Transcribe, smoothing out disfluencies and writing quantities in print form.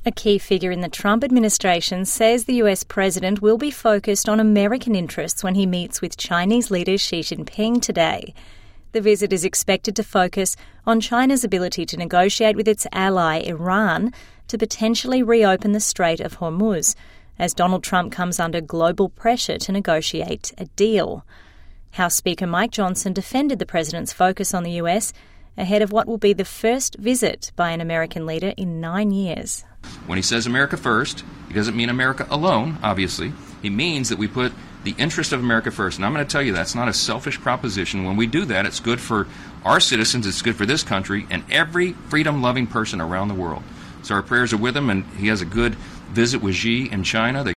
A key figure in the Trump administration says the US president will be focused on American interests when he meets with Chinese leader Xi Jinping today. The visit is expected to focus on China's ability to negotiate with its ally Iran to potentially reopen the Strait of Hormuz, as Donald Trump comes under global pressure to negotiate a deal. House Speaker Mike Johnson defended the president's focus on the US ahead of what will be the first visit by an American leader in 9 years. When he says America first, he doesn't mean America alone, obviously. He means that we put the interest of America first. And I'm going to tell you that's not a selfish proposition. When we do that, it's good for our citizens, it's good for this country, and every freedom-loving person around the world. So our prayers are with him, and he has a good visit with Xi in China. They